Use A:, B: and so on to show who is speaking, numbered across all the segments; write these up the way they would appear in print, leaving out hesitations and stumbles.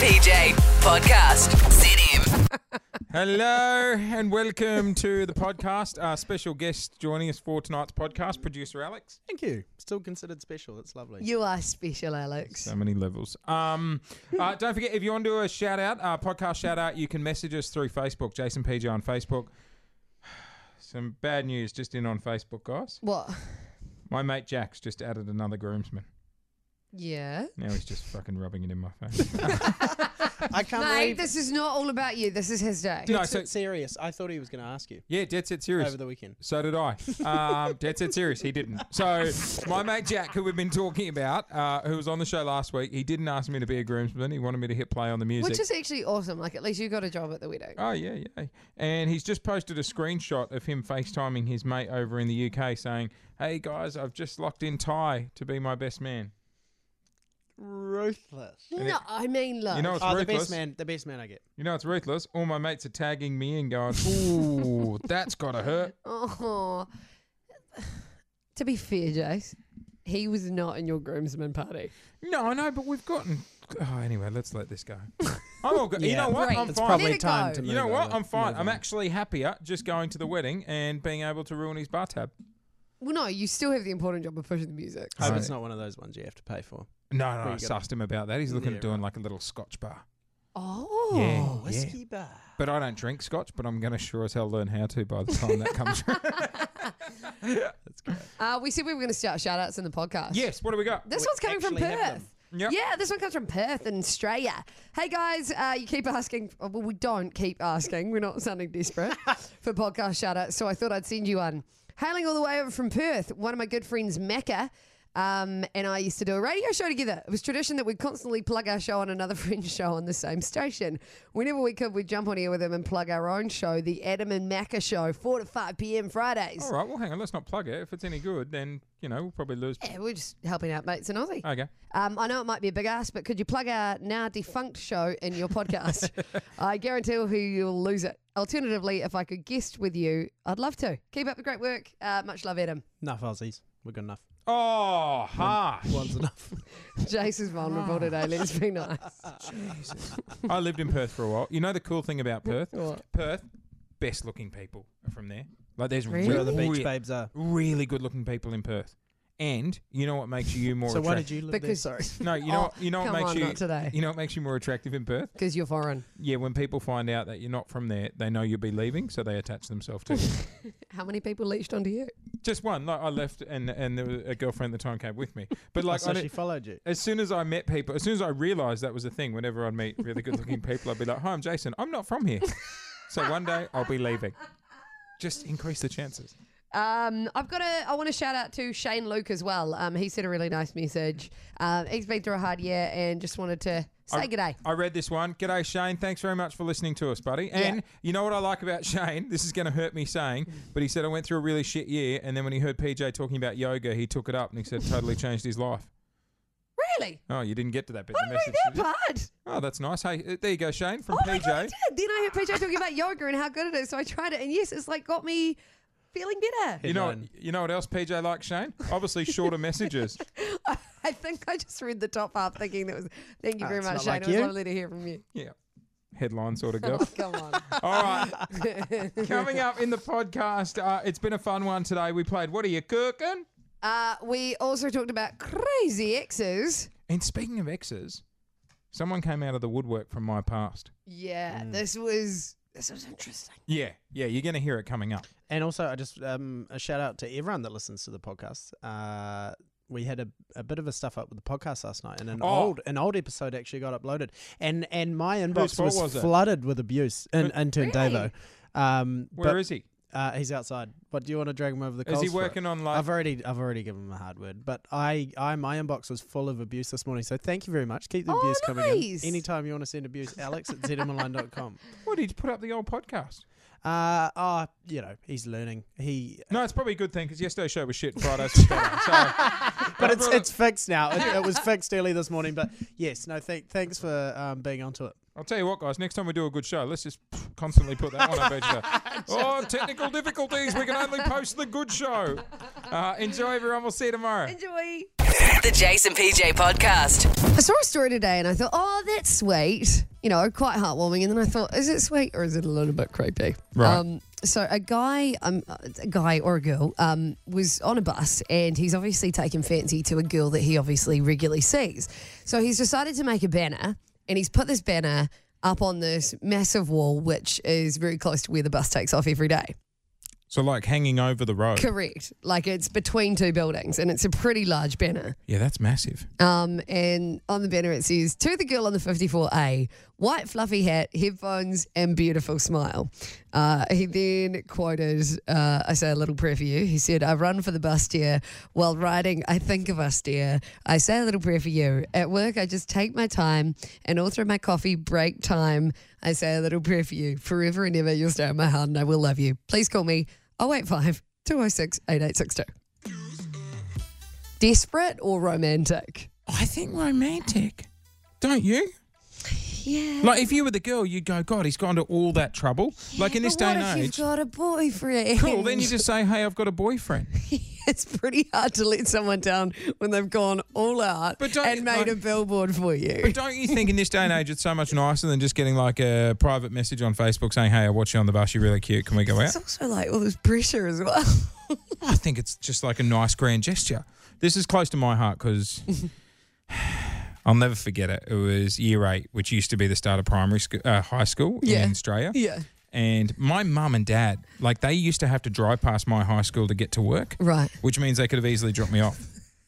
A: PJ Podcast. ZM.
B: Hello and welcome to the podcast. Our special guest joining us for tonight's podcast, producer Alex.
C: Thank you. Still considered special. It's lovely.
D: You are special, Alex.
B: So many levels. Don't forget, if you want to do a shout out, podcast shout out, you can message us through Facebook, Jason PJ on Facebook. Some bad news just in on Facebook, guys.
D: What?
B: My mate Jack's just added another groomsman.
D: Yeah.
B: Now he's just fucking rubbing it in my face.
C: I can't
D: Mate,
C: believe
D: this is not all about you. This is his day.
B: No,
C: Dead
B: so-
C: set serious. I thought he was going to ask you
B: Yeah, dead set serious.
C: over the weekend.
B: So did I. Dead set serious. He didn't. So my mate Jack, who we've been talking about, who was on the show last week, he didn't ask me to be a groomsman. He wanted me to hit play on the music.
D: Which is actually awesome. Like, at least you got a job at the wedding.
B: Oh, yeah. And he's just posted a screenshot of him FaceTiming his mate over in the UK saying, hey, guys, I've just locked in Ty to be my best man.
C: Ruthless.
D: No, I mean, look.
B: You know it's
C: Oh,
B: ruthless.
C: the best man I get.
B: You know it's ruthless. All my mates are tagging me and going, ooh, that's got to hurt.
D: Oh. To be fair, Jace, he was not in your groomsman party.
B: No, I know, but we've gotten... Oh, anyway, let's let this go. I'm all good. You
C: Yeah.
B: know what?
D: Great.
B: I'm
C: It's
B: fine.
D: Let
C: probably
D: it
C: time
D: go.
C: to move
B: You know what?
C: over.
B: I'm fine.
C: Move
B: I'm
C: on.
B: actually happier just going to the wedding and being able to ruin his bar tab.
D: Well, no, you still have the important job of pushing the music.
C: Hope
B: Right.
C: it's not one of those ones you have to pay for.
B: No,
C: Where
B: I
C: you got
B: sussed him about that. He's looking
C: Yeah,
B: at doing
C: right.
B: like a little Scotch bar.
D: Oh.
B: Yeah.
C: Whiskey bar.
B: But I don't drink Scotch, but I'm going to sure as hell learn how to by the time that comes through.
C: That's great.
D: We said we were going to start shout-outs in the podcast.
B: Yes, what do we got?
D: This
C: We
D: one's coming from
C: actually have
D: Perth.
B: Yep.
D: Yeah, this one comes from Perth in Australia. Hey guys, you keep asking. Well, we don't keep asking. We're not sounding desperate for podcast shout outs, so I thought I'd send you one. Hailing all the way over from Perth, one of my good friends, Macca, and I used to do a radio show together. It was tradition that we'd constantly plug our show on another friend's show on the same station. Whenever we could, we'd jump on here with him and plug our own show, the Adam and Macca Show, 4 to 5 p.m. Fridays.
B: All right, well, hang on. Let's not plug it. If it's any good, then, we'll probably lose.
D: Yeah, we're just helping out mates in Aussie.
B: Okay.
D: I know it might be a big ask, but could you plug our now defunct show in your podcast? I guarantee you'll lose it. Alternatively, if I could guest with you, I'd love to. Keep up the great work. Much love, Adam.
C: Enough Aussies. We're good enough.
B: Oh, harsh.
C: One's enough.
D: Jace is vulnerable today. Let's be nice.
B: I lived in Perth for a while. You know the cool thing about Perth?
D: What?
B: Perth, best looking people are from there. Like there's
D: Really?
C: Where the beach
B: really,
C: babes are.
B: really good looking people in Perth. And you know what makes you more
C: So
B: attractive?
C: why did you live
D: Because-
C: there? Sorry.
B: No, you know what
D: come
B: makes
D: on,
B: you
D: not today.
B: You know what makes you more attractive in Perth?
D: Because you're foreign.
B: Yeah, when people find out that you're not from there, they know you'll be leaving, so they attach themselves to you.
D: How many people leached onto you?
B: Just one. Like I left, and there was a girlfriend at the time came with me. But like,
C: So
B: I
C: she
B: didn't-
C: followed you.
B: as soon as I met people, as soon as I realised that was a thing, whenever I'd meet really good-looking people, I'd be like, "Hi, I'm Jason. I'm not from here." So one day I'll be leaving. Just increase the chances.
D: I want to shout out to Shane Luke as well. He sent a really nice message. He's been through a hard year and just wanted to say g'day.
B: I read this one. G'day, Shane. Thanks very much for listening to us, buddy. And you know what I like about Shane? This is going to hurt me saying, but he said I went through a really shit year, and then when he heard PJ talking about yoga, he took it up and he said totally changed his life.
D: Really?
B: Oh, you didn't get to that bit.
D: I
B: in
D: don't
B: the
D: know
B: message.
D: that
B: did you?
D: part.
B: Oh, that's nice. Hey, there you go, Shane, from
D: Oh my
B: PJ.
D: God, I did. Then I heard PJ talking about yoga and how good it is, so I tried it, and yes, it's like got me feeling better.
B: You know
C: Headline.
B: what else PJ likes, Shane? Obviously shorter messages.
D: I think I just read the top half thinking that was, thank you
C: Oh,
D: very
C: it's
D: much,
C: not
D: Shane.
C: like
D: It was
C: you.
D: lovely to hear from you.
B: Yeah. Headline sort of girl.
D: Oh, come on.
B: All right. Coming up in the podcast, it's been a fun one today. We played What Are You Cooking?
D: We also talked about crazy exes.
B: And speaking of exes, someone came out of the woodwork from my past.
D: Yeah, this was interesting.
B: Yeah, you're going to hear it coming up.
C: And also, I just a shout out to everyone that listens to the podcast. We had a bit of a stuff up with the podcast last night, and an old episode actually got uploaded, and my inbox
B: fault was
C: was
B: it?
C: flooded with abuse. Intern
D: Really?
C: Davo,
B: Where is he?
C: He's outside. What do you want to drag him over the
B: Is
C: coals
B: he
C: for it?
B: working on like...
C: I've already given him a hard word, but my inbox was full of abuse this morning. So thank you very much. Keep the
D: Oh,
C: abuse coming in.
D: nice.
C: Anytime you want to send abuse, alex@zmonline.com.
B: What, did you put up the old podcast?
C: He's learning.
B: No, it's probably a good thing because yesterday's show was shit and Friday's was better. So,
C: But it's fixed now. It was fixed early this morning. But yes, no, thanks for being onto it.
B: I'll tell you what, guys, next time we do a good show, let's just constantly put that one up each other. Oh, technical difficulties. We can only post the good show. Enjoy, everyone. We'll see you tomorrow.
D: Enjoy.
A: The Jason PJ Podcast.
D: I saw a story today and I thought, oh, that's sweet. You know, quite heartwarming. And then I thought, is it sweet or is it a little bit creepy?
B: Right.
D: So a guy or a girl was on a bus and he's obviously taken fancy to a girl that he obviously regularly sees. So he's decided to make a banner and he's put this banner up on this massive wall, which is very close to where the bus takes off every day.
B: So like hanging over the road.
D: Correct. Like it's between two buildings and it's a pretty large banner.
B: Yeah, that's massive.
D: And on the banner it says, to the girl on the 54A, white fluffy hat, headphones and beautiful smile. He then quoted, I say a little prayer for you. He said, I run for the bus dear. While riding, I think of us dear. I say a little prayer for you. At work, I just take my time and all through my coffee break time, I say a little prayer for you. Forever and ever, you'll stay in my heart and I will love you. Please call me 085 206 8862. Desperate or romantic?
B: I think romantic. Don't you?
D: Yeah.
B: Like if you were the girl, you'd go, God, he's gone to all that trouble. Like in this day
D: But
B: and
D: what if
B: age.
D: you've got a boyfriend?
B: Cool, then you just say, hey, I've got a boyfriend.
D: It's pretty hard to let someone down when they've gone all out
B: But don't-
D: and made
B: like-
D: a billboard for you.
B: But don't you think in this day and age it's so much nicer than just getting like a private message on Facebook saying, hey, I watch you on the bus, you're really cute, can we go out?
D: It's also like all this pressure as well.
B: I think it's just like a nice grand gesture. This is close to my heart because I'll never forget it. It was year 8, which used to be the start of primary school, high school
D: Yeah.
B: in Australia.
D: Yeah.
B: And my mum and dad, like they used to have to drive past my high school to get to work,
D: Right.
B: which means they could have easily dropped me off.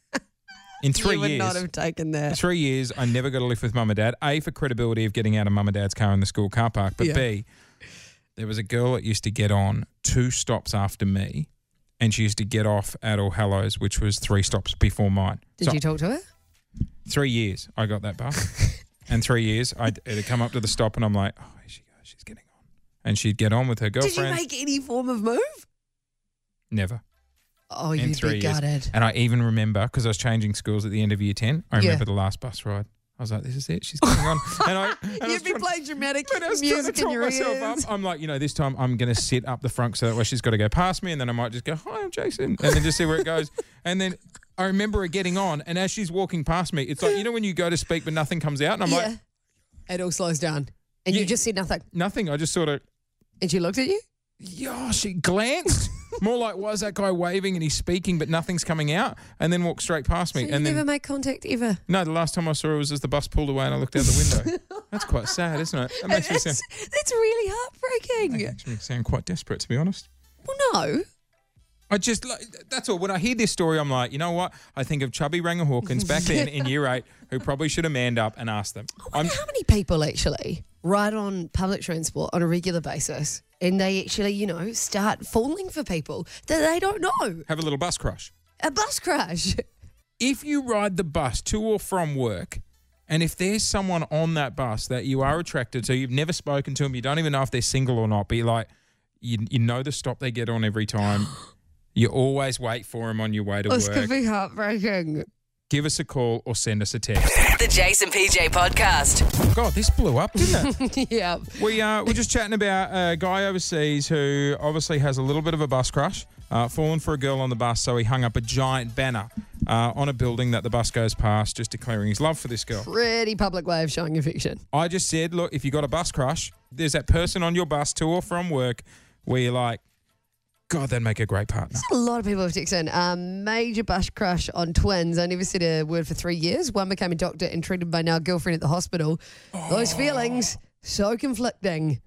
B: In 3
D: You would
B: years,
D: not have taken that.
B: 3 years, I never got a lift with mum and dad. A, for credibility of getting out of mum and dad's car in the school car park. But
D: Yeah.
B: B, there was a girl that used to get on 2 stops after me, and she used to get off at All Hallows, which was 3 stops before mine.
D: Did
B: So
D: you talk to her?
B: 3 years I got that bus. And 3 years, it'd come up to the stop, and I'm like, oh, here she goes, she's getting on. And she'd get on with her
D: Did you
B: girlfriend.
D: make any form of move?
B: Never.
D: Oh,
B: In
D: you'd
B: 3
D: be
B: years.
D: gutted.
B: And I even remember, because I was changing schools at the end of year 10, I
D: Yeah.
B: remember the last bus ride. I was like, this is it. She's getting on. And I was
D: You'd be
B: trying-
D: playing dramatic
B: But I was trying to
D: music in
B: talk
D: your
B: myself
D: ears.
B: up. I'm like, this time I'm going to sit up the front so that way she's got to go past me, and then I might just go, hi, I'm Jason, and then just see where it goes. And then I remember her getting on, and as she's walking past me, it's like, when you go to speak but nothing comes out, and I'm like,
D: It all slows down. And you
B: Yeah.
D: just said nothing.
B: nothing. I just sort of,
D: And she looked at you?
B: yeah, she glanced. More like, why is that guy waving and he's speaking but nothing's coming out, and then walked straight past me.
D: So you
B: and then
D: never make contact ever.
B: no, the last time I saw her was as the bus pulled away and I looked out the window. That's quite sad, isn't it? That makes me sound,
D: That's really heartbreaking.
B: makes me sound quite desperate, to be honest.
D: Well, no.
B: I just, that's all. When I hear this story, I'm like, you know what? I think of Chubby Ranger Hawkins back then in year 8 who probably should have manned up and asked them.
D: I wonder how many people actually ride on public transport on a regular basis and they actually, start falling for people that they don't know.
B: Have a little bus crush.
D: A bus crash.
B: If you ride the bus to or from work, and if there's someone on that bus that you are attracted to, you've never spoken to them, you don't even know if they're single or not, but you're like, you know the stop they get on every time. You always wait for them on your way to
D: This
B: work.
D: could be heartbreaking.
B: Give us a call or send us a text.
A: The Jason PJ Podcast.
B: God, this blew up, didn't it?
D: Yeah.
B: We're just chatting about a guy overseas who obviously has a little bit of a bus crush, fallen for a girl on the bus, so he hung up a giant banner on a building that the bus goes past, just declaring his love for this girl.
D: Pretty public way of showing affection.
B: I just said, look, if you got a bus crush, there's that person on your bus to or from work where you're like, God, that'd make a great partner.
D: A lot of people have texted in. Major bus crush on twins. I never said a word for 3 years. One became a doctor and treated by now girlfriend at the hospital. Those feelings, so conflicting.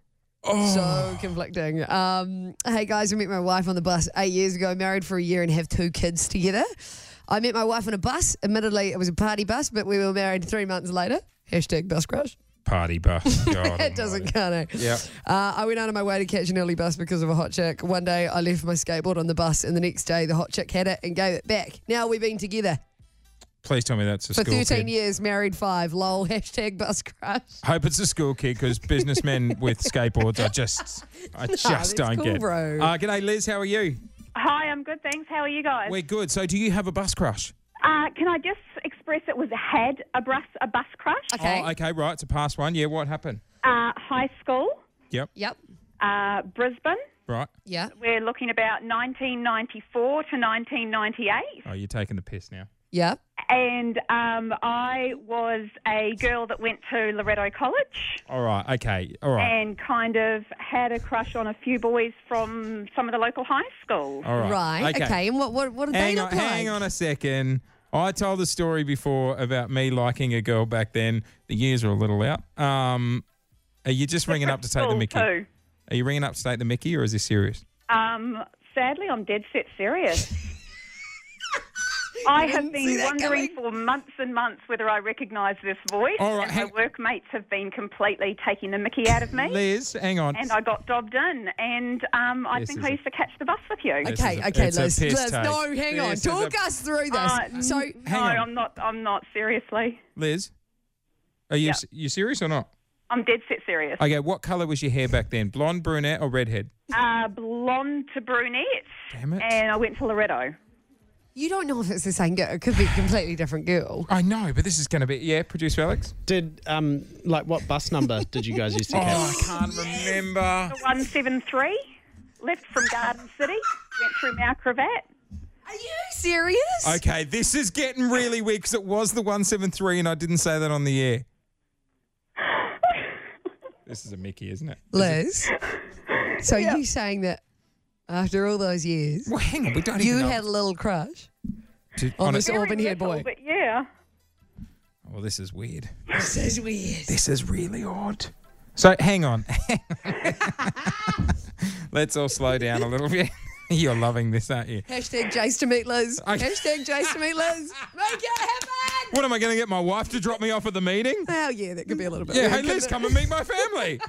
D: So conflicting. Hey guys, I met my wife on the bus 8 years ago, married for a year and have 2 kids together. I met my wife on a bus. Admittedly, it was a party bus, but we were married 3 months later. Hashtag bus crush.
B: Party bus. God
D: It doesn't
B: almighty.
D: count, eh?
B: Yeah.
D: I went out of my way to catch an early bus because of a hot chick. One day I left my skateboard on the bus and the next day the hot chick had it and gave it back. Now we've been together
B: Please tell me that's a
D: for
B: school
D: 13
B: kid.
D: years, married 5. Lol, hashtag bus crush.
B: Hope it's a school kid because businessmen with skateboards, I just
D: that's
B: don't
D: cool,
B: get.
D: bro.
B: G'day, Liz. How are you?
E: Hi, I'm good, thanks. How are you guys?
B: We're good. So, do you have a bus crush?
E: Can I just express it was had a bus crush?
D: Okay.
B: Oh, okay, right. It's a past one. Yeah, what happened?
E: High school,
B: Yep.
D: Yep.
E: Brisbane.
B: Right.
D: Yeah.
E: We're looking about 1994 to 1998.
B: Oh, you're taking the piss now.
D: Yep.
E: And I was a girl that went to Loretto College.
B: All right. Okay. All right.
E: And kind of had a crush on a few boys from some of the local high schools.
B: All right.
D: Right. Okay. And what did they look like?
B: Hang on a second. I told the story before about me liking a girl back then. The years are a little out. Are you just ringing up to take the mickey?
E: Too.
B: Are you ringing up to take the mickey, or is this serious?
E: Sadly, I'm dead set serious. I have been wondering for months and months whether I recognise this voice.
B: All right,
E: and my workmates have been completely taking the mickey out of me.
B: Liz, hang on.
E: And I got dobbed in. And I think I used to catch the bus with you.
D: Okay,
B: it's a
D: Liz.
B: piss
D: Liz,
B: take.
D: no, hang on.
B: This is
D: Talk us through this. So,
B: hang on.
E: I'm not, seriously.
B: Liz, are you you serious or not?
E: I'm dead set serious.
B: Okay, what colour was your hair back then? Blonde, brunette, or redhead?
E: Blonde to brunette.
B: Damn it.
E: And I went to Loretto.
D: you don't know if it's the same girl. It could be a completely different girl.
B: I know, but this is going to be... Producer Alex?
C: Did, what bus number did you guys used to catch?
B: I can't remember.
E: The 173, left from Garden City, went through Mount Cravat.
D: Are you serious?
B: Okay, this is getting really weird because it was the 173 and I didn't say that on the air. This is a Mickey, isn't it?
D: Liz, so you saying that after all those years,
B: Well, hang on, we don't
D: you
B: even know.
D: had a little crush on
B: on
D: this
B: a,
D: auburn-haired boy?
E: But yeah.
B: well, this is weird.
D: This is weird.
B: This is really odd. So, hang on. Let's all slow down a little bit. You're loving this, aren't you?
D: Hashtag Jace to meet Liz.
B: Okay.
D: Hashtag Jace to meet Liz. Make it happen.
B: What, am I going to get my wife to drop me off at the meeting?
D: Oh, yeah, that could be a little bit
B: Yeah,
D: weird,
B: hey, Liz,
D: couldn't
B: come and meet my family.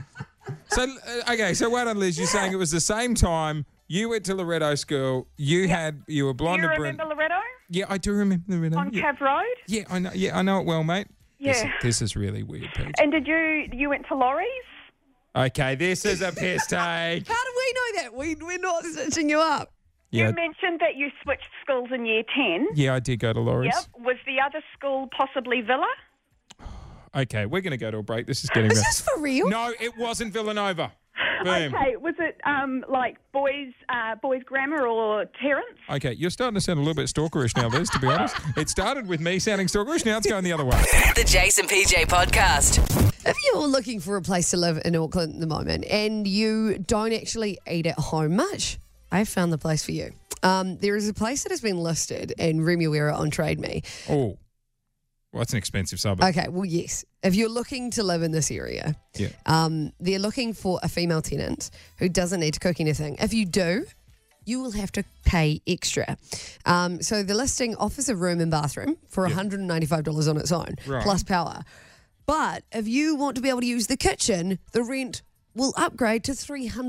B: So well done, Liz. You're saying it was the same time you went to Loretto School. You were blonde
E: Do you
B: and
E: remember Loretto?
B: Yeah, I do remember Loretto.
E: On Cav Road?
B: Yeah, I know. Yeah, I know it well, mate.
E: Yeah.
B: This is really weird, Pete.
E: And did you went to Laurie's?
B: Okay, this is a piss take.
D: How do we know that? We're not stitching you up.
B: Yeah,
E: You mentioned that you switched schools in year 10.
B: yeah, I did go to Laurie's.
E: Yep. Was the other school possibly Villa?
B: Okay, we're going to go to a break. This is getting...
D: Is this for real?
B: No, it wasn't Villanova. Boom.
E: Okay, was it like boys grammar or Terrence?
B: Okay, you're starting to sound a little bit stalkerish now, Liz, to be honest. It started with me sounding stalkerish, now it's going the other way.
A: The Jason PJ Podcast.
D: If you're looking for a place to live in Auckland at the moment and you don't actually eat at home much, I've found the place for you. There is a place that has been listed in Remuera on Trade Me.
B: Oh, well, that's an expensive suburb.
D: Okay, well, yes. If you're looking to live in this area,
B: Yeah.
D: they're looking for a female tenant who doesn't need to cook anything. If you do, you will have to pay extra. So the listing offers a room and bathroom for $195 on its own,
B: Right.
D: plus power. But if you want to be able to use the kitchen, the rent will upgrade to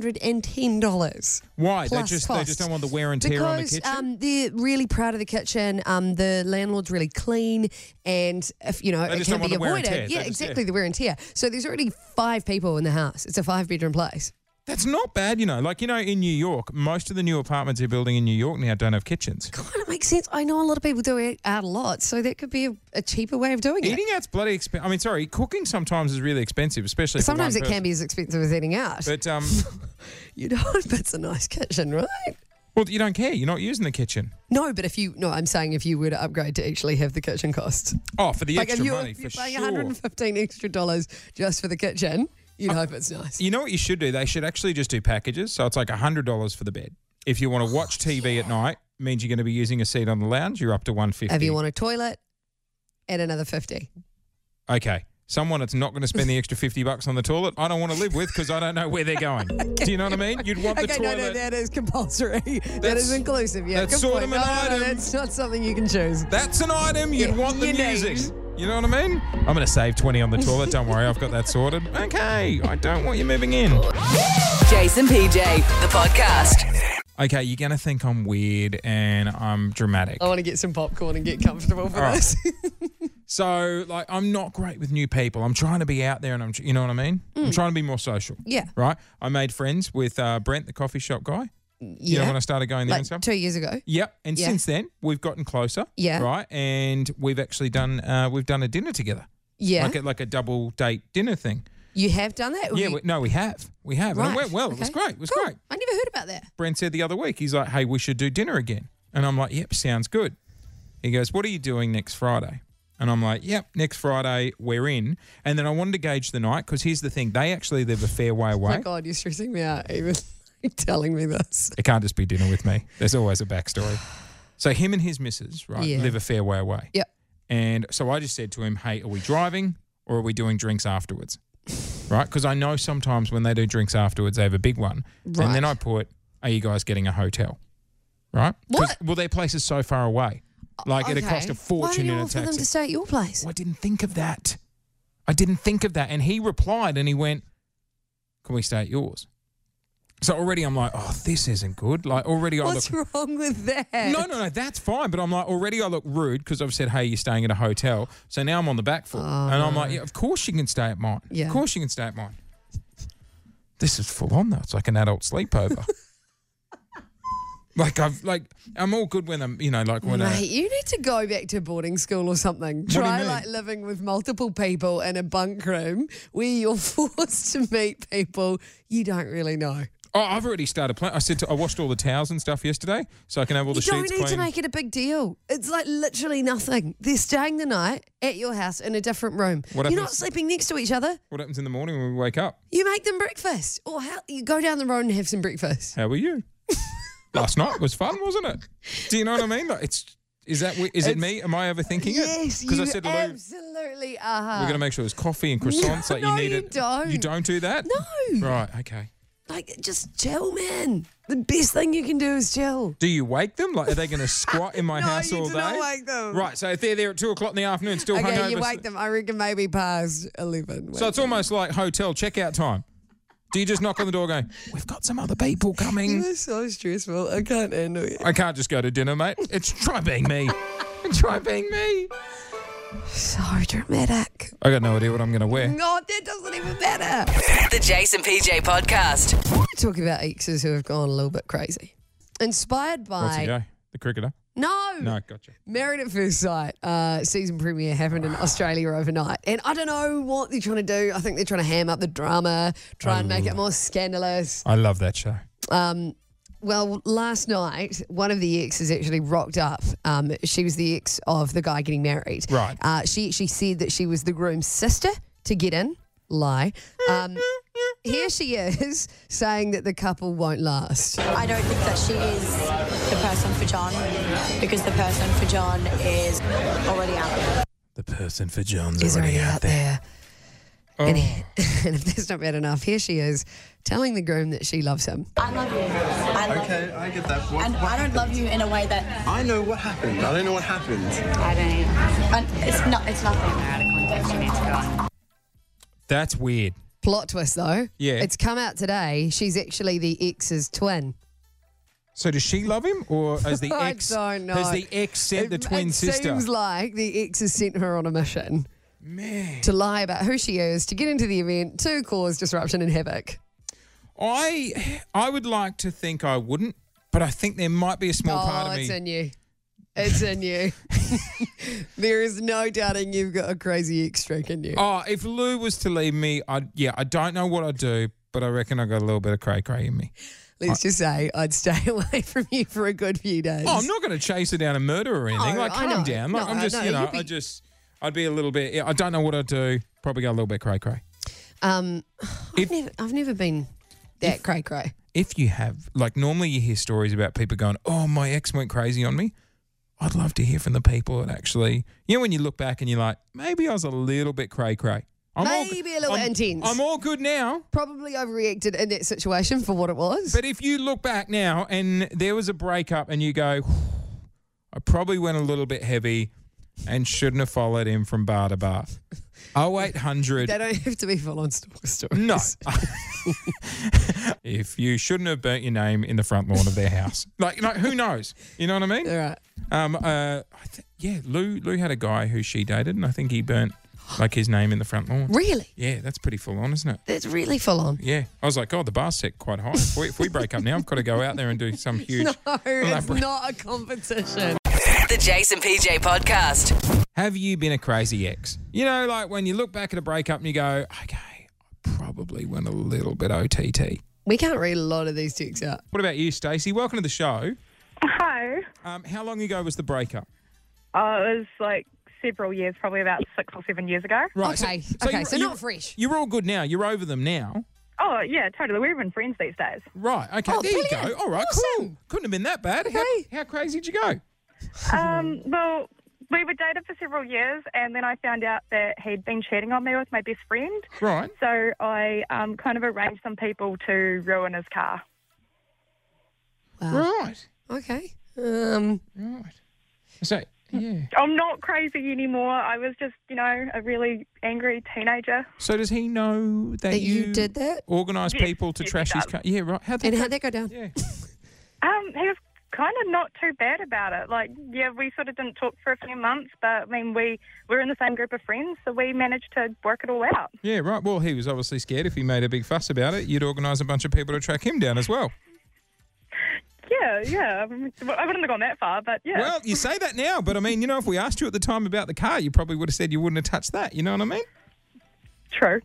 D: $310.
B: Why? They
D: plus
B: just
D: costs.
B: don't want the wear and tear on the
D: Because
B: kitchen?
D: they're really proud of the kitchen. The landlord's really clean, and if
B: They
D: it
B: just
D: can
B: don't want
D: be
B: the wear and
D: avoided.
B: tear.
D: Yeah,
B: They just-
D: exactly, the wear and tear. So there's already 5 people in the house. It's a 5-bedroom place.
B: That's not bad, Like, in New York, most of the new apartments they're building in New York now don't have kitchens.
D: Kind of makes sense. I know a lot of people do it out a lot, so that could be a cheaper way of doing it.
B: Eating out's bloody expensive. I mean, sorry, cooking sometimes is really expensive, especially
D: Sometimes
B: for
D: it
B: one
D: can be as expensive as eating out.
B: But,
D: You know, but it's a nice kitchen, right?
B: well, you don't care. You're not using the kitchen.
D: No, but I'm saying if you were to upgrade to actually have the kitchen costs.
B: Oh, for the
D: Like if
B: extra
D: you're,
B: money,
D: if you're
B: for
D: paying
B: sure.
D: $115 extra just for the kitchen, you'd hope it's nice.
B: You know what you should do? They should actually just do packages. So it's like $100 for the bed. If you want to watch TV at night, means you're going to be using a seat on the lounge, you're up to $150.
D: If you want a toilet, add another $50.
B: Okay. Someone that's not going to spend the extra $50 on the toilet, I don't want to live with because I don't know where they're going. Do you know what I mean? You'd want the
D: Okay,
B: toilet.
D: no, that is compulsory. That
B: That's-
D: is inclusive. Yeah,
B: that's
D: good
B: sort
D: point.
B: of an item.
D: That's not something you can choose.
B: That's an item. You'd
D: Yeah,
B: want the
D: you need.
B: music. You know what I mean? I'm going to save 20 on the toilet. Don't worry. I've got that sorted. Okay. I don't want you moving in.
A: Jason PJ, the podcast.
B: Okay. You're going to think I'm weird and I'm dramatic.
D: I want to get some popcorn and get comfortable for
B: All right.
D: this.
B: So, like, I'm not great with new people. I'm trying to be out there and you know what I mean? I'm trying to be more social.
D: Yeah.
B: Right? I made friends with Brent, the coffee shop guy. You
D: Yeah.
B: know, when I started going there and
D: Like
B: stuff.
D: 2 years ago.
B: Yep. And
D: Yeah.
B: since then, we've gotten closer.
D: Yeah.
B: Right. And we've actually done a dinner together.
D: Yeah.
B: Like a double date dinner thing.
D: You have done that? Or
B: Yeah.
D: you-
B: We have. And it
D: Right.
B: went well. It was
D: Okay.
B: great. It was
D: Cool.
B: great.
D: I never heard about that.
B: Brent said the other week, he's like, hey, we should do dinner again. And I'm like, yep, sounds good. He goes, what are you doing next Friday? And I'm like, yep, next Friday we're in. And then I wanted to gauge the night because here's the thing. They actually live a fair way
D: Oh
B: away.
D: my God, you're stressing me out even telling me this.
B: It can't just be dinner with me. There's always a backstory. So him and his missus, right,
D: Yeah.
B: live a fair way away.
D: Yep.
B: And so I just said to him, hey, are we driving or are we doing drinks afterwards? Right? Because I know sometimes when they do drinks afterwards, they have a big one.
D: Right.
B: And then I put, are you guys getting a hotel? Right? 'Cause,
D: What?
B: well, their place is so far away. Like, it'd cost a
D: Okay.
B: fortune
D: Why
B: in
D: don't you
B: a
D: offer them
B: taxi.
D: to stay at your place?
B: Well, I didn't think of that. And he replied and he went, can we stay at yours? So already I'm like, oh, this isn't good. Like, already I
D: What's
B: look...
D: wrong with that?
B: No, that's fine. But I'm like, already I look rude because I've said, hey, you're staying at a hotel. So now I'm on the back foot. And I'm like, yeah, of course you can stay at mine.
D: Yeah.
B: Of course you can stay at mine. This is full on though. It's like an adult sleepover. I'm all good when I'm, when
D: Mate, you need to go back to boarding school or something.
B: do you
D: Try
B: mean?
D: like living with multiple people in a bunk room where you're forced to meet people you don't really know.
B: Oh, I've already started playing. I washed all the towels and stuff yesterday so I can have all the
D: You
B: sheets
D: don't need
B: clean.
D: to make it a big deal. It's like literally nothing. They're staying the night at your house in a different room.
B: What
D: You're not
B: happens-
D: sleeping next to each other.
B: What happens in the morning when we wake up?
D: You make them breakfast. Or you go down the road and have some breakfast.
B: How are you? Last night was fun, wasn't it? Do you know what I mean? Like, is it me? Am I overthinking it?
D: Yes,
B: Because
D: you
B: I said to Lou,
D: absolutely are.
B: we're going to make sure there's coffee and croissants.
D: No,
B: Like you need
D: you
B: it.
D: don't.
B: You don't do that?
D: No.
B: Right. Okay.
D: Like, just chill, man. The best thing you can do is chill.
B: Do you wake them? Like, are they going to squat in my
D: No,
B: house
D: you
B: all
D: do
B: day?
D: not wake them.
B: Right. So if they're there at 2:00 in the afternoon, still hungover.
D: Okay, you wake them. I reckon maybe past 11.
B: So it's almost like hotel checkout time. Do you just knock on the door going, we've got some other people coming?
D: You're so stressful. I can't handle it.
B: I can't just go to dinner, mate. Try being me. Try being me.
D: So dramatic.
B: I got no idea what I'm going to wear.
D: God, that doesn't even matter.
A: The Jason PJ Podcast.
D: Talk about exes who have gone a little bit crazy. Inspired
B: What's he
D: by...
B: go? The cricketer?
D: No.
B: No, gotcha.
D: Married at First Sight season premiere happened in Australia overnight. And I don't know what they're trying to do. I think they're trying to ham up the drama, try and make it more scandalous.
B: I love that show.
D: Well, last night, one of the exes actually rocked up. She was the ex of the guy getting married.
B: Right.
D: She said that she was the groom's sister to get in. Lie. Here she is saying that the couple won't last.
F: I don't think that she is the person for John because the person for John is already out there.
B: The person for John's
D: Is already out there.
B: Oh.
D: And if that's not bad enough, here she is telling the groom that she loves him.
F: I love you.
G: Okay, I get that.
F: And I don't love you in a way that
G: I know what happened. I don't know what happened.
F: I don't even. And it's nothing. Out of context. You need to go.
B: That's weird.
D: Plot twist, though.
B: Yeah.
D: It's come out today. She's actually the ex's twin.
B: So does she love him, or has the
D: I
B: ex?
D: don't know.
B: Has the ex sent the twin
D: it
B: sister?
D: seems like the ex has sent her on a mission
B: Man,
D: to lie about who she is, to get into the event, to cause disruption and havoc.
B: I would like to think I wouldn't, but I think there might be a small part of me.
D: It's in you. It's in you. There is no doubting you've got a crazy ex streak in you.
B: Oh, if Lou was to leave me, I don't know what I'd do, but I reckon I got a little bit of cray in me.
D: Let's just say I'd stay away from you for a good few days.
B: Oh, I'm not going to chase her down and murder her or anything.
D: No,
B: Like,
D: I
B: calm
D: know.
B: down. Like,
D: No,
B: I'm just,
D: no,
B: you know,
D: you'd be-
B: I'd be a little bit. I don't know what I'd do. Probably go a little bit cray.
D: I've never been that cray.
B: If you have, like, normally you hear stories about people going, "Oh, my ex went crazy on me." I'd love to hear from the people that actually, when you look back and you're like, maybe I was a little bit cray.
D: Maybe a little intense.
B: I'm all good now.
D: Probably overreacted in that situation for what it was.
B: But if you look back now and there was a breakup and you go, I probably went a little bit heavy and shouldn't have followed him from bar to bar. 0800.
D: They don't have to be full on stalker stories.
B: No. If you shouldn't have burnt your name in the front lawn of their house. Like who knows? You know what I mean?
D: All right.
B: Lou had a guy who she dated and I think he burnt like his name in the front lawn.
D: Really?
B: Yeah, that's pretty full on, isn't it?
D: That's really full on.
B: Yeah. I was like, God, the bar's set quite high. If we break up now, I've got to go out there and do some huge...
D: No, it's
B: elaborate-
D: not a competition.
A: The Jason PJ Podcast.
B: Have you been a crazy ex? You know, like when you look back at a breakup and you go, okay, I probably went a little bit OTT.
D: We can't read a lot of these texts out.
B: What about you, Stacey? Welcome to the show.
E: Hi.
B: How long ago was the breakup?
E: Oh, it was like several years, probably about 6 or 7 years ago.
B: Right.
D: Okay, so not fresh.
B: You're all good now. You're over them now.
E: Oh, yeah, totally. We're even friends these days.
B: Right. Okay.
D: Oh,
B: there you
D: brilliant.
B: go. All right.
D: Awesome.
B: Cool. Couldn't have been that bad.
D: Okay.
B: How crazy did you go?
E: Well, we were dated for several years, and then I found out that he'd been cheating on me with my best friend.
B: Right.
E: So I kind of arranged some people to ruin his car.
D: Wow.
B: Right.
D: Okay.
B: Right. So, yeah.
E: I'm not crazy anymore. I was just, a really angry teenager.
B: So does he know that
D: That you did that?
B: Organise
E: Yes,
B: people to
E: yes,
B: trash
E: he
B: his
E: does.
B: car? Yeah, right. How'd
D: And how'd that go down?
B: Yeah.
E: He was kind of not too bad about it. Like, yeah, we sort of didn't talk for a few months, but I mean, we were in the same group of friends, so we managed to work it all out.
B: Yeah, right. Well, he was obviously scared if he made a big fuss about it, you'd organise a bunch of people to track him down as well.
E: Yeah. I wouldn't have gone that far, but yeah.
B: Well, you say that now, but I mean, if we asked you at the time about the car, you probably would have said you wouldn't have touched that. You know what I mean?
E: True.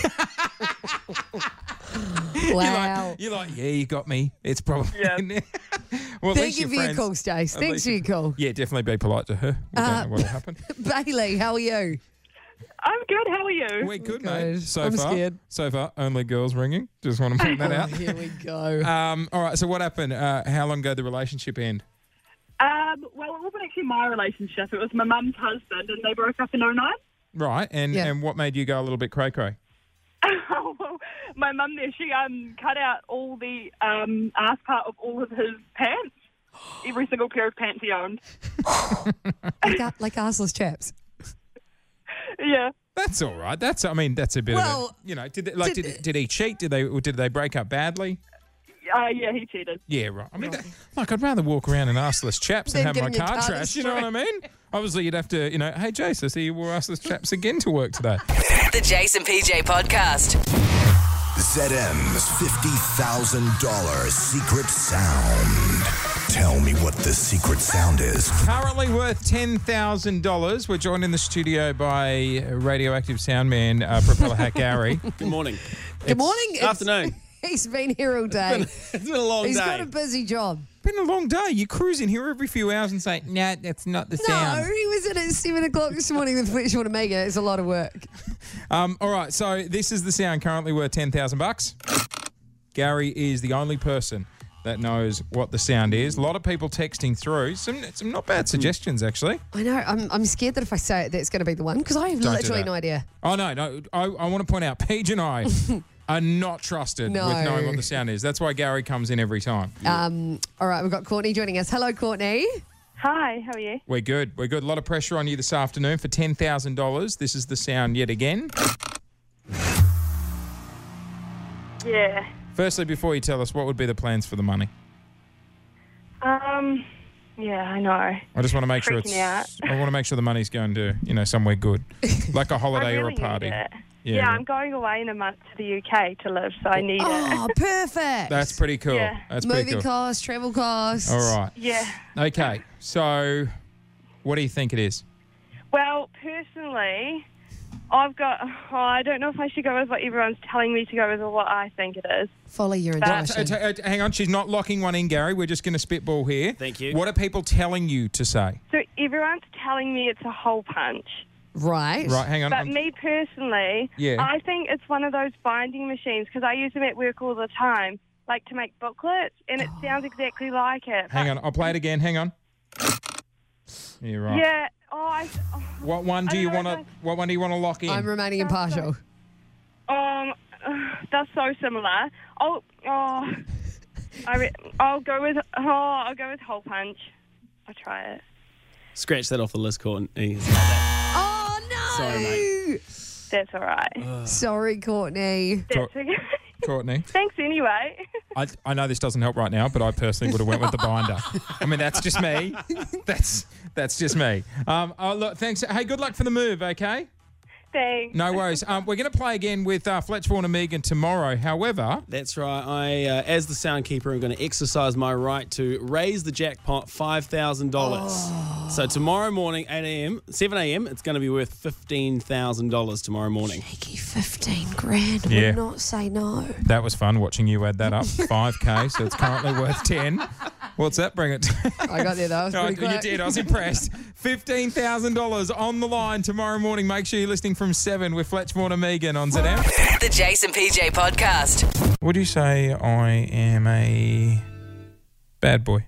D: Wow.
B: You're like, yeah, you got me. It's probably.
E: Yeah.
B: Well, at
D: Thank
B: least
D: you
B: you're
D: for your
B: friends.
D: call, Stace.
B: At
D: Thanks
B: least
D: for your call.
B: Yeah, definitely be polite to her. We don't know what will happen.
D: Bailey, how are you?
E: I'm good. How are you?
B: We're good,
D: Good.
B: mate. So
D: I'm
B: far,
D: scared.
B: so far, only girls ringing. Just want to point that out.
D: Here we go.
B: All right. So what happened? How long ago did the relationship end?
E: Well, it wasn't actually my relationship. It was my mum's husband, and they broke up in 2009.
B: Right. And
D: Yeah.
B: and what made you go a little bit cray cray?
E: Well, my mum there, she cut out all the ass part of all of his pants. Every single pair of pants he owned.
D: like arseless chaps.
E: Yeah.
B: That's all right. That's a bit
D: Well,
B: of a, did he cheat? Did they break up badly?
E: Yeah, he cheated.
B: Yeah, right. I mean, I'd rather walk around in arseless chaps than
D: Than
B: have my
D: getting your
B: car
D: car
B: trashed. You know what I mean? Obviously, you'd have to, hey, Jace, I see you wore arseless chaps again to work today.
A: The Jason PJ Podcast.
H: ZM's $50,000 secret sound. Tell me what the secret sound is.
B: Currently worth $10,000. We're joined in the studio by radioactive sound man, Propeller Hat Gary.
I: Good morning.
D: Good morning.
I: Afternoon.
D: He's been here all day.
I: It's been a long
D: He's
I: day.
D: got a busy job.
B: Been a long day. You cruise in here every few hours and say, "No, that's not the
D: No,
B: sound."
D: he was in at 7 o'clock this morning with Fletchwater Mega. It's a lot of work.
B: All right, so this is the sound currently worth $10,000. Gary is the only person that knows what the sound is. A lot of people texting through. Some not bad suggestions, actually.
D: I know. I'm scared that if I say it, that's going to be the one because I have
B: Don't do
D: literally
B: that.
D: no idea.
B: Oh, no. I want to point out, Paige and I are not trusted
D: No.
B: with knowing what the sound is. That's why Gary comes in every time.
D: All right, we've got Courtney joining us. Hello, Courtney.
E: Hi, how are you?
B: We're good. A lot of pressure on you this afternoon for $10,000. This is the sound yet again.
E: Yeah.
B: Firstly, before you tell us, what would be the plans for the money?
E: Yeah, I know.
B: I just want to make sure
E: Freaking out.
B: I want to make sure the money's going to, somewhere good, like a holiday
E: I
B: or
E: really
B: a party.
E: need it.
B: Yeah,
E: Yeah,
B: right.
E: I'm going away in a month to the UK to live, so I need it.
D: Oh, perfect.
B: That's pretty cool.
E: Yeah.
B: That's pretty
D: Moving
B: cool.
D: costs, travel costs.
B: All right.
E: Yeah.
B: Okay. So, what do you think it is?
E: Well, personally, I don't know if I should go with what everyone's telling me to go with or what I think it is.
D: Follow your
E: But-
D: intuition.
B: Hang on, she's not locking one in, Gary. We're just going to spitball here.
I: Thank you.
B: What are people telling you to say?
E: So everyone's telling me it's a hole punch.
D: Right.
B: Right, hang on.
E: But me personally,
B: Yeah.
E: I think it's one of those binding machines because I use them at work all the time, like to make booklets, and it sounds exactly like it.
B: Hang on. I'll play it again. Hang on. Yeah, right.
E: Yeah.
B: What one do
E: I
B: you
E: don't
B: want
E: know
B: to? What one do you want to lock in?
D: I'm remaining impartial.
E: That's so similar. I'll go with hole punch. I'll try it.
I: Scratch that off the list, Courtney.
D: Oh, no.
I: Sorry, mate.
E: That's all right.
D: Sorry, Courtney.
E: That's okay.
B: Courtney.
E: Thanks anyway.
B: I know this doesn't help right now, but I personally would have went with the binder. I mean, that's just me. That's just me. Look, thanks. Hey, good luck for the move, okay?
E: Thanks.
B: No worries. We're going to play again with Fletchvaughan and Megan tomorrow. However,
I: That's right. I, as the sound keeper, am going to exercise my right to raise the jackpot $5,000. So tomorrow morning, 7 a.m., it's going to be worth $15,000 tomorrow morning.
D: Cheeky 15 grand.
B: Yeah.
D: Would not say no.
B: that was fun watching you add that up. 5K, so it's currently worth 10. What's that? Bring it.
D: I got there though. I was pretty
B: You
D: quick.
B: did. I was impressed. $15,000 on the line tomorrow morning. Make sure you're listening from 7 with Fletchmore and Megan on ZM.
A: The Jason PJ Podcast.
B: Would you say I am a bad boy?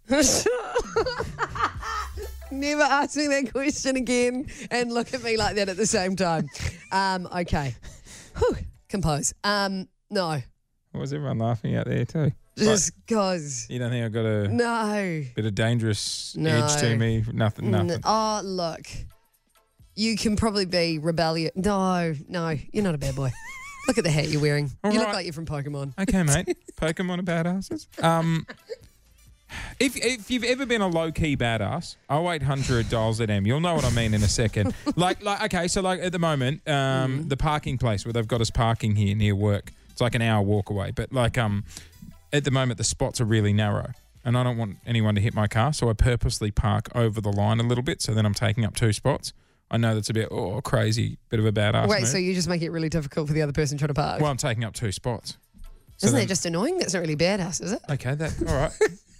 D: Never ask me that question again and look at me like that at the same time. Okay. Whew. Compose. No.
B: Was everyone laughing out there too?
D: Just cause.
B: You don't think I've got a
D: No.
B: bit of dangerous
D: No.
B: edge to me? Nothing.
D: Oh, look. You can probably be rebellious. No, you're not a bad boy. Look at the hat you're wearing.
B: All
D: you look
B: right.
D: like you're from Pokemon.
B: Okay, mate. Pokemon are badasses. If you've ever been a low-key badass, 0800 dial ZM. You'll know what I mean in a second. like okay, so like at the moment, the parking place where they've got us parking here near work, it's like an hour walk away. But like at the moment, the spots are really narrow, and I don't want anyone to hit my car, so I purposely park over the line a little bit, so then I'm taking up 2 spots. I know that's a bit crazy, bit of a badass
D: Wait,
B: move.
D: so you just make it really difficult for the other person trying to park?
B: Well, I'm taking up 2 spots. So
D: Isn't
B: then-
D: that just annoying? That's not really badass, is it?
B: Okay, all right.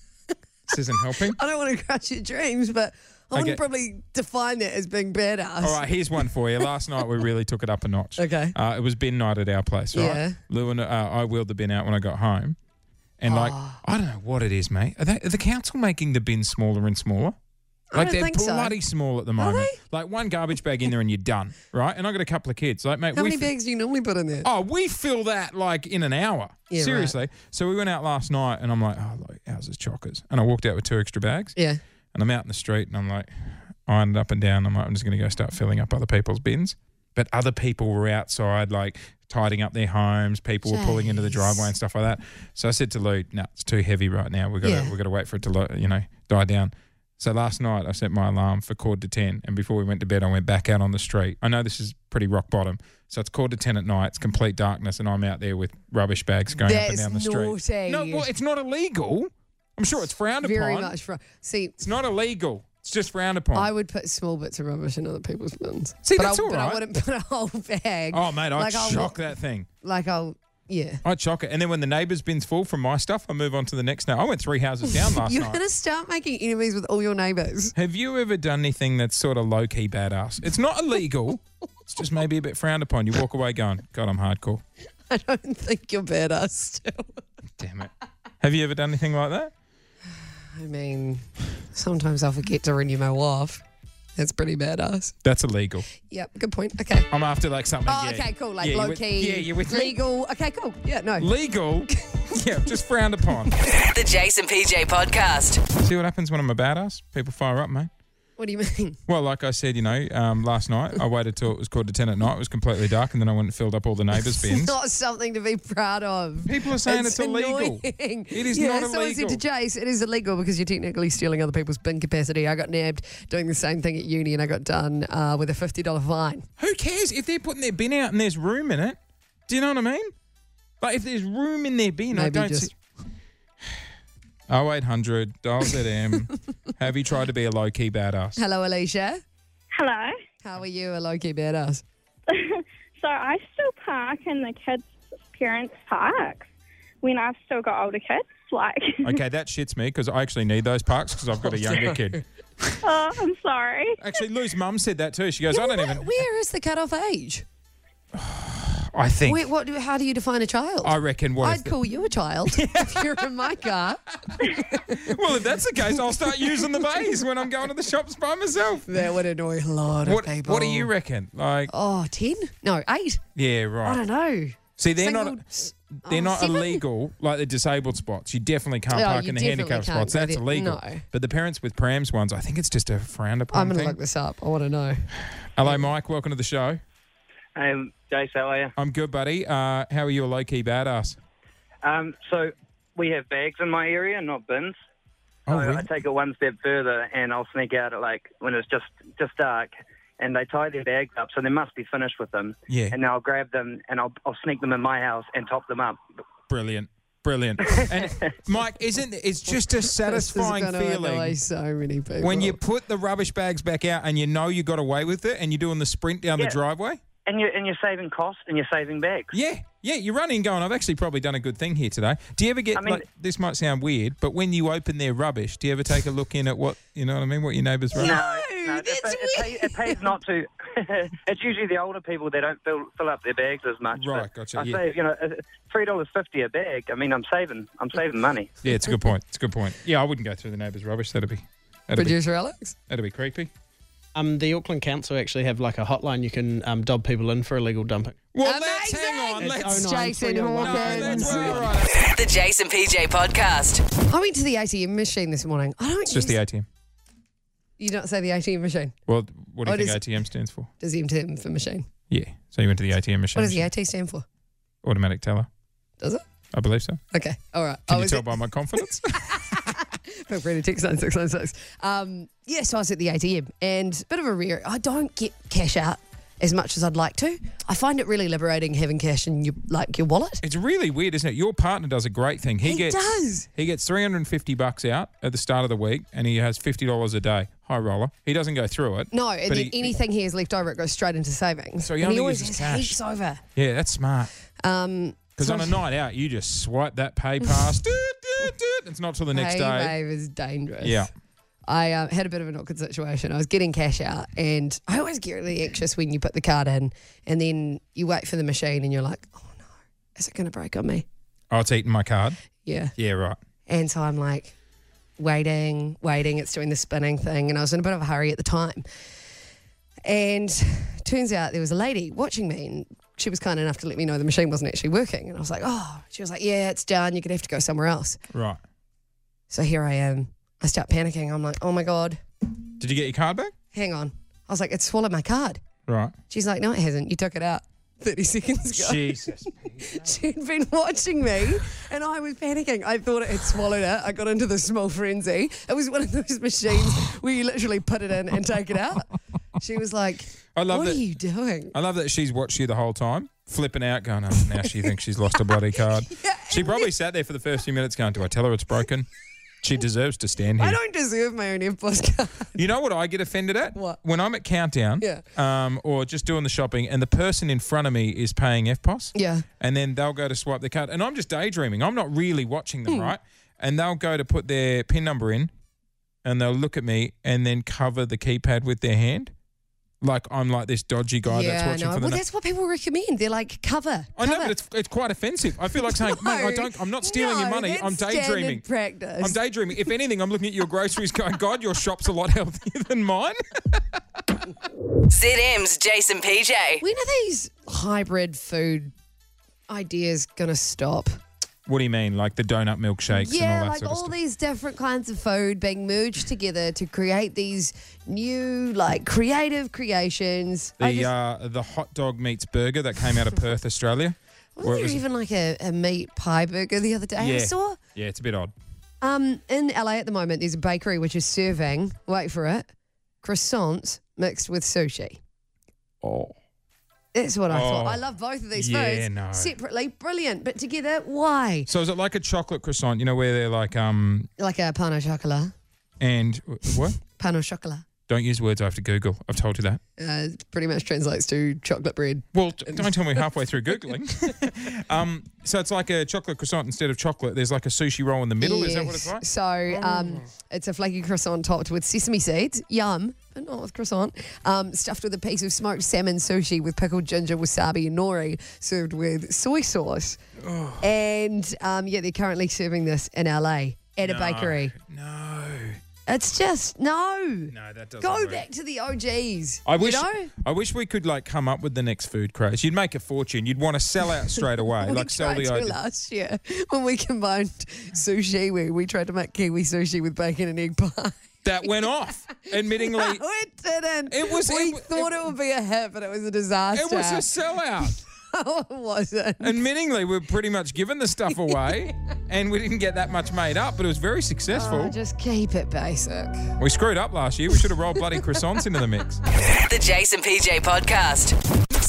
B: This isn't helping.
D: I don't want to crush your dreams, but I
B: Okay.
D: wouldn't probably define that as being badass.
B: All right, here's one for you. Last night we really took it up a notch.
D: Okay.
B: It was bin night at our place, right?
D: Yeah.
B: Lou and I wheeled the bin out when I got home. And I don't know what it is, mate. Are the council making the bins smaller and smaller?
D: I don't
B: they're
D: think so.
B: bloody small at the moment. Like one garbage bag in there and you're done, right? And I got a couple of kids. Like, mate,
D: How many bags do you normally put in there?
B: Oh, we fill that like in an hour.
D: Yeah,
B: Seriously. So we went out last night and I'm like, ours is chockers. And I walked out with 2 extra bags.
D: Yeah.
B: And I'm out in the street and I'm like, eyeing it up and down. I'm like, I'm just going to go start filling up other people's bins. But other people were outside, like tidying up their homes. People were pulling into the driveway and stuff like that. So I said to Lou, no, it's too heavy right now. We've got to wait for it to, die down. So last night I set my alarm for 9:45, and before we went to bed, I went back out on the street. I know this is pretty rock bottom. So it's 9:45 at night. It's complete darkness, and I'm out there with rubbish bags going up and down the street.
D: Naughty.
B: No, well, it's not illegal. I'm sure it's frowned
D: Very
B: upon.
D: much. See,
B: It's not illegal. It's just frowned upon.
D: I would put small bits of rubbish in other people's bins.
B: See,
D: but
B: that's all
D: But
B: right.
D: I wouldn't put a whole bag.
B: Oh, mate, I'd
D: I'll
B: shock that thing.
D: Yeah.
B: I'd shock it. And then when the neighbour's bin's full from my stuff, I move on to the next now. I went 3 houses down last
D: You're
B: night.
D: going to start making enemies with all your neighbours.
B: Have you ever done anything that's sort of low-key badass? It's not illegal. It's just maybe a bit frowned upon. You walk away going, God, I'm hardcore.
D: I don't think you're badass still.
B: Damn it. Have you ever done anything like that?
D: I mean, sometimes I'll forget to renew my WAF. That's pretty badass.
B: That's illegal.
D: Yep, good point. Okay.
B: I'm after like something.
D: Oh,
B: yeah.
D: okay, cool. Like
B: Yeah,
D: low
B: you with-
D: key.
B: Yeah, you with me?
D: legal. Okay, cool. Yeah, no.
B: Legal? Yeah, just frowned upon.
A: The Jason PJ Podcast.
B: See what happens when I'm a badass? People fire up, mate.
D: What do you mean?
B: Well, like I said, last night, I waited till it was 9:45 at night. It was completely dark, and then I went and filled up all the neighbours' bins.
D: It's not something to be proud of.
B: People are saying it's illegal.
D: Annoying.
B: It is
D: yeah,
B: not
D: someone said to
B: illegal.
D: Jace, it is illegal because you're technically stealing other people's bin capacity. I got nabbed doing the same thing at uni and I got done with a $50 fine.
B: Who cares if they're putting their bin out and there's room in it? Do you know what I mean? Like if there's room in their bin, I
D: Maybe
B: don't
D: just-
B: see. 0800 dial ZM. Have you tried to be a low key badass?
D: Hello, Alicia.
E: Hello.
D: How are you, a low-key badass?
E: So I still park in the kids' parents' parks when I've still got older kids. Like,
B: Okay, that shits me because I actually need those parks because I've got a younger kid.
E: oh, I'm sorry.
B: Actually, Lou's mum said that too. She goes, I don't even.
D: Where is the cutoff age?
B: I think.
D: How do you define a child?
B: I reckon what is
D: I'd call you a child if you're in my car.
B: Well, if that's the case, I'll start using the bays when I'm going to the shops by myself.
D: That would annoy a lot of people.
B: What do you reckon? Like,
D: Oh, 10? No, 8.
B: yeah,
D: I
B: right.
D: don't know.
B: See, they're
D: Single-
B: not. They're not
D: 7?
B: illegal like the disabled spots. You definitely can't
D: Oh,
B: park
D: you
B: in the
D: definitely
B: handicap
D: can't
B: spots.
D: go
B: That's
D: there.
B: illegal.
D: No.
B: But the parents with prams ones, I think it's just a frowned upon
D: I'm going to
B: thing.
D: look this up. I want to know.
B: Hello, Mike. Welcome to the show.
J: Jace, how are you?
B: I'm good, buddy. How are you, a low key badass?
J: So we have bags in my area, not bins. So
B: Oh, really?
J: I take it one step further and I'll sneak out at like when it's just dark, and they tie their bags up, so they must be finished with them.
B: Yeah.
J: And then I'll grab them and I'll sneak them in my house and top them up.
B: Brilliant. And Mike, it's just a satisfying
D: This is gonna annoy
B: feeling
D: so many people.
B: when you put the rubbish bags back out and you know you got away with it and you're doing the sprint down the
J: Yeah.
B: driveway?
J: And you're saving cost and you're saving bags.
B: Yeah. Yeah, you run in going, I've actually probably done a good thing here today. Do you ever get, this might sound weird, but when you open their rubbish, do you ever take a look in at what your neighbour's rubbish?
J: No, it pays not to. It's usually the older people that don't fill up their bags as much.
B: Right, gotcha.
J: I say, $3.50 a bag. I mean, I'm saving money.
B: Yeah, it's a good point. Yeah, I wouldn't go through the neighbour's rubbish. That'd be
D: Producer Alex?
B: That'd be creepy.
C: The Auckland Council actually have like a hotline you can dob people in for illegal dumping.
B: Well, hang on.
D: It's Jason Hawkins.
A: The Jason PJ Podcast.
D: I went to the ATM machine this morning.
B: It's just the ATM.
D: You don't say the ATM machine?
B: Well, what do you think ATM stands for?
D: Does MTM for machine?
B: Yeah. So you went to the ATM machine.
D: What does the AT stand for?
B: Automatic teller.
D: Does it?
B: I believe so.
D: Okay. All right.
B: Can you tell by my confidence?
D: Feel free to text 9696. So I was at the ATM and bit of a rare. I don't get cash out as much as I'd like to. I find it really liberating having cash in your wallet.
B: It's really weird, isn't it? Your partner does a great thing. He gets $350 out at the start of the week and he has $50 a day. High roller. He doesn't go through it.
D: No, and then anything he has left over, it goes straight into savings.
B: So he only
D: always
B: uses
D: has
B: cash.
D: heaps over.
B: Yeah, that's smart. Because on a night out, you just swipe that pay pass. It's not till the next day.
D: Pay is dangerous.
B: Yeah.
D: I had a bit of an awkward situation. I was getting cash out and I always get really anxious when you put the card in and then you wait for the machine and you're like, oh no, is it going to break on me?
B: Oh, it's eating my card?
D: Yeah.
B: Yeah, right.
D: And so I'm like waiting. It's doing the spinning thing and I was in a bit of a hurry at the time. And turns out there was a lady watching me and she was kind enough to let me know the machine wasn't actually working. And I was like, she was like, yeah, it's done. You're going to have to go somewhere else.
B: Right.
D: So here I am. I start panicking. I'm like, oh my God.
B: Did you get your card back?
D: Hang on. I was like, it swallowed my card.
B: Right.
D: She's like, no, it hasn't. You took it out 30 seconds ago.
B: Jesus.
D: She'd been watching me and I was panicking. I thought it had swallowed it. I got into the small frenzy. It was one of those machines where you literally put it in and take it out. She was like, what are you doing?
B: I love that she's watched you the whole time, flipping out, going, oh, now she thinks she's lost a bloody card.
D: Yeah,
B: she probably sat there for the first few minutes going, do I tell her it's broken? She deserves to stand here.
D: I don't deserve my own FPOS card.
B: You know what I get offended at?
D: What?
B: When I'm at Countdown or just doing the shopping and the person in front of me is paying FPOS.
D: Yeah.
B: And then they'll go to swipe their card. And I'm just daydreaming. I'm not really watching them, right? And they'll go to put their PIN number in and they'll look at me and then cover the keypad with their hand. Like I'm like this dodgy guy that's watching for the...
D: Well, that's what people recommend. They're like, cover.
B: I know, but it's quite offensive. I feel like saying, mate, I'm not stealing your money. I'm daydreaming.
D: Practice.
B: I'm daydreaming. If anything, I'm looking at your groceries going, God, your shop's a lot healthier than mine.
A: ZM's Jason PJ.
D: When are these hybrid food ideas going to stop?
B: What do you mean? Like the donut milkshakes and all that
D: like
B: sort of stuff?
D: all these different kinds of food being merged together to create these new, like, creative creations.
B: The hot dog meets burger that came out of Perth, Australia.
D: Wasn't there even like a meat pie burger the other day I saw?
B: Yeah, it's a bit odd.
D: In LA at the moment, there's a bakery which is serving, wait for it, croissants mixed with sushi.
B: Oh.
D: That's what I thought. I love both of these foods.
B: No.
D: Separately, brilliant. But together, why?
B: So is it like a chocolate croissant, where they're like...
D: Like a pain au chocolat.
B: And what?
D: Pain au chocolat.
B: Don't use words I have to Google. I've told you that.
D: It pretty much translates to chocolate bread.
B: Well, don't tell me halfway through Googling. So it's like a chocolate croissant instead of chocolate. There's like a sushi roll in the middle.
D: Yes.
B: Is that what it's like?
D: So it's a flaky croissant topped with sesame seeds. Yum. But not with croissant. Stuffed with a piece of smoked salmon sushi with pickled ginger, wasabi and nori, served with soy sauce. Oh. And, they're currently serving this in LA at a bakery.
B: No.
D: It's just, no.
B: No, that doesn't
D: Go
B: work.
D: back to the OGs.
B: I wish we could come up with the next food craze. You'd make a fortune. You'd want to sell out straight away.
D: We
B: sell the
D: tried to
B: idea.
D: last year when we combined sushi. We tried to make kiwi sushi with bacon and egg pie.
B: That went off, admittingly.
D: No, it didn't. We thought it would be a hit, but it was a disaster.
B: It was a sellout.
D: No, it wasn't.
B: Admittingly, we're pretty much giving the stuff away, and we didn't get that much made up, but it was very successful.
D: Just keep it basic.
B: We screwed up last year. We should have rolled bloody croissants into the mix.
A: The Jason PJ Podcast.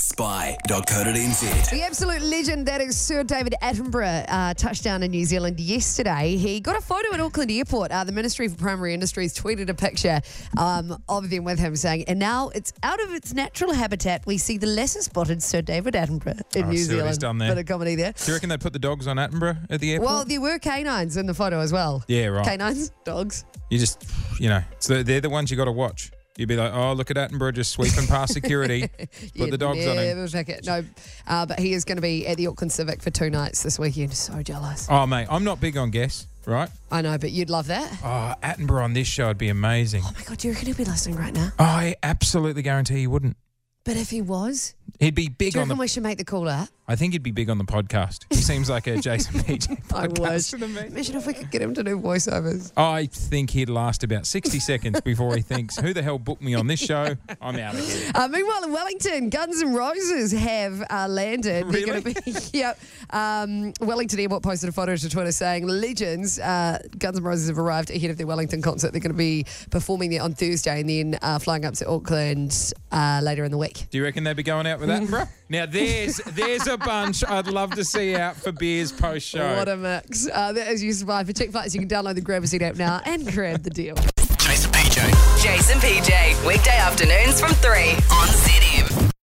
H: Spy.co.nz.
D: The absolute legend that is Sir David Attenborough touched down in New Zealand yesterday. He got a photo at Auckland Airport. The Ministry for Primary Industries tweeted a picture of them with him saying, and now it's out of its natural habitat. We see the lesser spotted Sir David Attenborough in New
B: see what
D: Zealand.
B: he's done there.
D: Bit of comedy there.
B: Do you reckon they put the dogs on Attenborough at the airport?
D: Well, there were canines in the photo as well.
B: Yeah, right.
D: Canines, dogs.
B: You just, so they're the ones you got to watch. You'd be like, oh, look at Attenborough just sweeping past security. Put the dogs on him.
D: Pick it. No, but he is going to be at the Auckland Civic for 2 nights this weekend. So jealous.
B: Oh, mate, I'm not big on guests, right?
D: I know, but you'd love that.
B: Oh, Attenborough on this show would be amazing.
D: Oh, my God, do you reckon he'll be listening right now?
B: I absolutely guarantee he wouldn't.
D: But if he was,
B: he'd be big
D: do you
B: on
D: reckon
B: the...
D: we should make the call out?
B: I think he'd be big on the podcast. He seems like a Jason PJ
D: I
B: podcast
D: wish.
B: to me.
D: Imagine if we could get him to do voiceovers.
B: I think he'd last about 60 seconds before he thinks, who the hell booked me on this show? I'm out of here.
D: Meanwhile, in Wellington, Guns N' Roses have landed.
B: Really?
D: They're going to be, yep. Wellington Airport posted a photo to Twitter saying, Legends, Guns N' Roses have arrived ahead of their Wellington concert. They're going to be performing there on Thursday and then flying up to Auckland later in the week.
B: Do you reckon they'd be going out with Attenborough? Now, there's a bunch I'd love to see out for beers post-show.
D: What a mix. That is You Survive. For check flights, you can download the Grab a Seat app now and grab the deal.
H: Jason PJ.
A: Jason PJ, weekday afternoons from 3 on ZM.